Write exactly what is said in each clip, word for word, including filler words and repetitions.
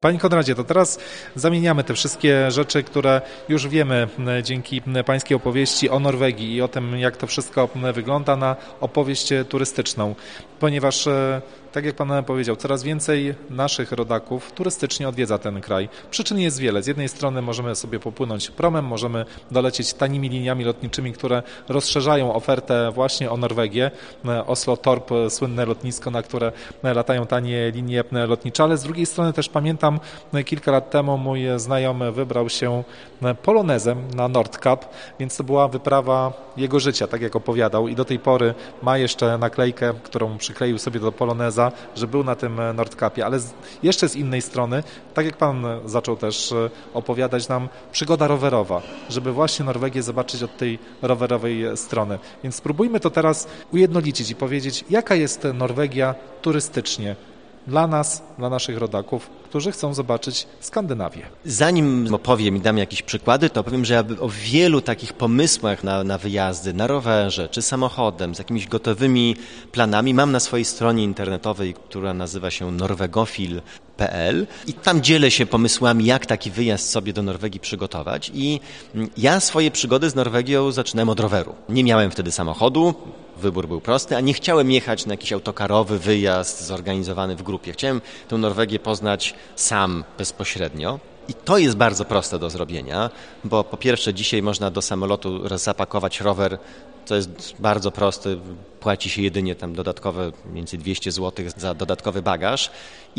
Panie Konradzie, to teraz zamieniamy te wszystkie rzeczy, które już wiemy dzięki pańskiej opowieści o Norwegii i o tym, jak to wszystko wygląda, na opowieść turystyczną, ponieważ tak jak Pan powiedział, coraz więcej naszych rodaków turystycznie odwiedza ten kraj. Przyczyn jest wiele. Z jednej strony możemy sobie popłynąć promem, możemy dolecieć tanimi liniami lotniczymi, które rozszerzają ofertę właśnie o Norwegię. Oslo Torp, słynne lotnisko, na które latają tanie linie lotnicze, ale z drugiej strony też pamiętam, kilka lat temu mój znajomy wybrał się polonezem na Nordkapp, więc to była wyprawa jego życia, tak jak opowiadał, i do tej pory ma jeszcze naklejkę, którą przykleił sobie do poloneza, że był na tym Nordkappie, ale z, jeszcze z innej strony, tak jak Pan zaczął też opowiadać nam, przygoda rowerowa, żeby właśnie Norwegię zobaczyć od tej rowerowej strony. Więc spróbujmy to teraz ujednolicić i powiedzieć, jaka jest Norwegia turystycznie dla nas, dla naszych rodaków, którzy chcą zobaczyć Skandynawię. Zanim opowiem i dam jakieś przykłady, to powiem, że ja o wielu takich pomysłach na, na wyjazdy, na rowerze czy samochodem, z jakimiś gotowymi planami mam na swojej stronie internetowej, która nazywa się norwegofil kropka p l i tam dzielę się pomysłami, jak taki wyjazd sobie do Norwegii przygotować. I ja swoje przygody z Norwegią zaczynałem od roweru. Nie miałem wtedy samochodu, wybór był prosty, a nie chciałem jechać na jakiś autokarowy wyjazd zorganizowany w grupie. Chciałem tę Norwegię poznać sam, bezpośrednio. I to jest bardzo proste do zrobienia, bo po pierwsze dzisiaj można do samolotu zapakować rower, to jest bardzo proste, płaci się jedynie tam dodatkowe mniej więcej dwieście złotych za dodatkowy bagaż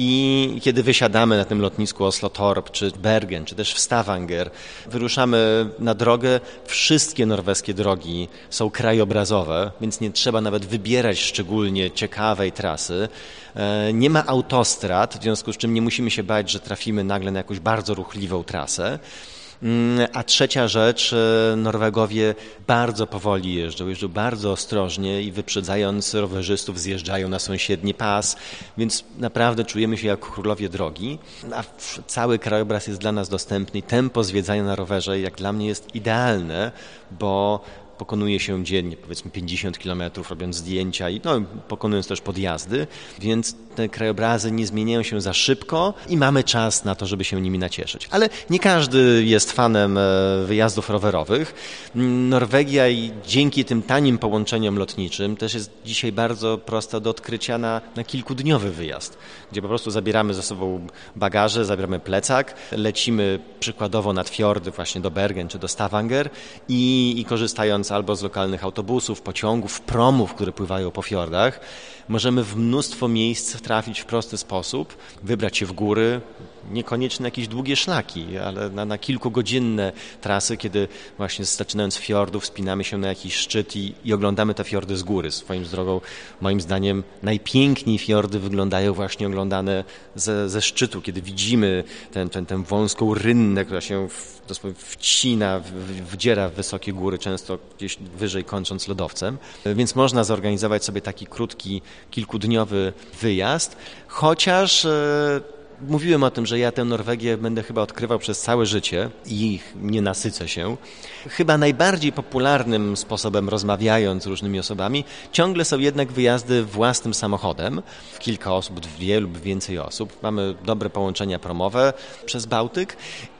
i kiedy wysiadamy na tym lotnisku Oslo Torp, czy Bergen, czy też w Stavanger, wyruszamy na drogę, wszystkie norweskie drogi są krajobrazowe, więc nie trzeba nawet wybierać szczególnie ciekawej trasy. Nie ma autostrad, w związku z czym nie musimy się bać, że trafimy nagle na jakąś bardzo ruchliwą trasę. A trzecia rzecz, Norwegowie bardzo powoli jeżdżą, jeżdżą bardzo ostrożnie i wyprzedzając rowerzystów zjeżdżają na sąsiedni pas, więc naprawdę czujemy się jak królowie drogi, a cały krajobraz jest dla nas dostępny i tempo zwiedzania na rowerze jak dla mnie jest idealne, bo pokonuje się dziennie, powiedzmy pięćdziesiąt kilometrów, robiąc zdjęcia i no, pokonując też podjazdy, więc te krajobrazy nie zmieniają się za szybko i mamy czas na to, żeby się nimi nacieszyć. Ale nie każdy jest fanem wyjazdów rowerowych. Norwegia i dzięki tym tanim połączeniom lotniczym też jest dzisiaj bardzo prosta do odkrycia na, na kilkudniowy wyjazd, gdzie po prostu zabieramy ze sobą bagaże, zabieramy plecak, lecimy przykładowo nad fiordy właśnie do Bergen czy do Stavanger i, i korzystając albo z lokalnych autobusów, pociągów, promów, które pływają po fiordach, możemy w mnóstwo miejsc trafić w prosty sposób, wybrać się w góry, niekoniecznie jakieś długie szlaki, ale na, na kilkugodzinne trasy, kiedy właśnie zaczynając z fiordów wspinamy się na jakiś szczyt i, i oglądamy te fiordy z góry. Swoją drogą, moim zdaniem, najpiękniej fiordy wyglądają właśnie oglądane ze, ze szczytu, kiedy widzimy tę ten, ten, ten wąską rynnę, która się w, dosłownie wcina, w, wdziera w wysokie góry, często gdzieś wyżej kończąc lodowcem. Więc można zorganizować sobie taki krótki, kilkudniowy wyjazd, chociaż e, mówiłem o tym, że ja tę Norwegię będę chyba odkrywał przez całe życie i nie nasycę się. Chyba najbardziej popularnym sposobem, rozmawiając z różnymi osobami, ciągle są jednak wyjazdy własnym samochodem. W kilka osób, dwie lub więcej osób. Mamy dobre połączenia promowe przez Bałtyk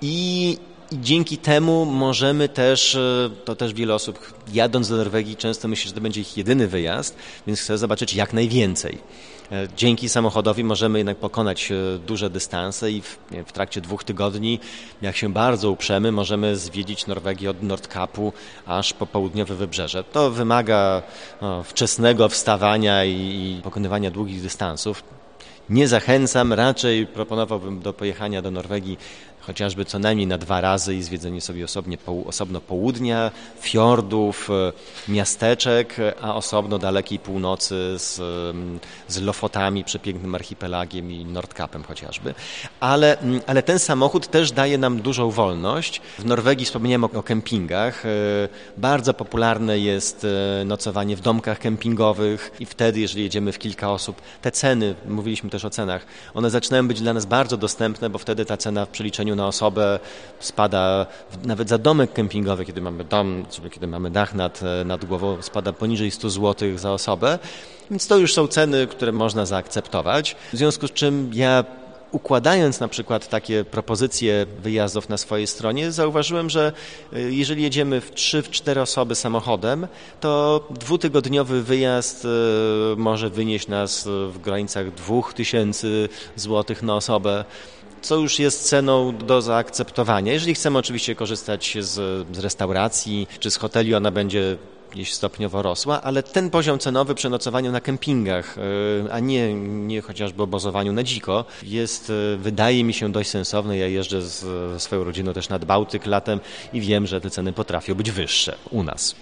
i I dzięki temu możemy też, to też wiele osób jadąc do Norwegii często myśli, że to będzie ich jedyny wyjazd, więc chcę zobaczyć jak najwięcej. Dzięki samochodowi możemy jednak pokonać duże dystanse i w, nie, w trakcie dwóch tygodni, jak się bardzo uprzemy, możemy zwiedzić Norwegię od Nordkappu aż po południowe wybrzeże. To wymaga no, wczesnego wstawania i, i pokonywania długich dystansów. Nie zachęcam, raczej proponowałbym do pojechania do Norwegii chociażby co najmniej na dwa razy i zwiedzenie sobie osobnie, osobno południa, fiordów, miasteczek, a osobno dalekiej północy z, z Lofotami, przepięknym archipelagiem i Nordkappem chociażby. Ale, ale ten samochód też daje nam dużą wolność. W Norwegii wspomniałem o, o kempingach. Bardzo popularne jest nocowanie w domkach kempingowych i wtedy, jeżeli jedziemy w kilka osób, te ceny, mówiliśmy też o cenach, one zaczynają być dla nas bardzo dostępne, bo wtedy ta cena w przeliczeniu na osobę spada nawet za domek kempingowy, kiedy mamy dom, czy kiedy mamy dach nad, nad głową, spada poniżej stu złotych za osobę, więc to już są ceny, które można zaakceptować. W związku z czym ja układając na przykład takie propozycje wyjazdów na swojej stronie, zauważyłem, że jeżeli jedziemy w trzy, w cztery osoby samochodem, to dwutygodniowy wyjazd może wynieść nas w granicach dwóch tysięcy złotych na osobę, co już jest ceną do zaakceptowania. Jeżeli chcemy oczywiście korzystać z, z restauracji czy z hoteli, ona będzie gdzieś stopniowo rosła, ale ten poziom cenowy przy nocowaniu na kempingach, a nie, nie chociażby obozowaniu na dziko, jest, wydaje mi się, dość sensowny. Ja jeżdżę z swoją rodziną też nad Bałtyk latem i wiem, że te ceny potrafią być wyższe u nas.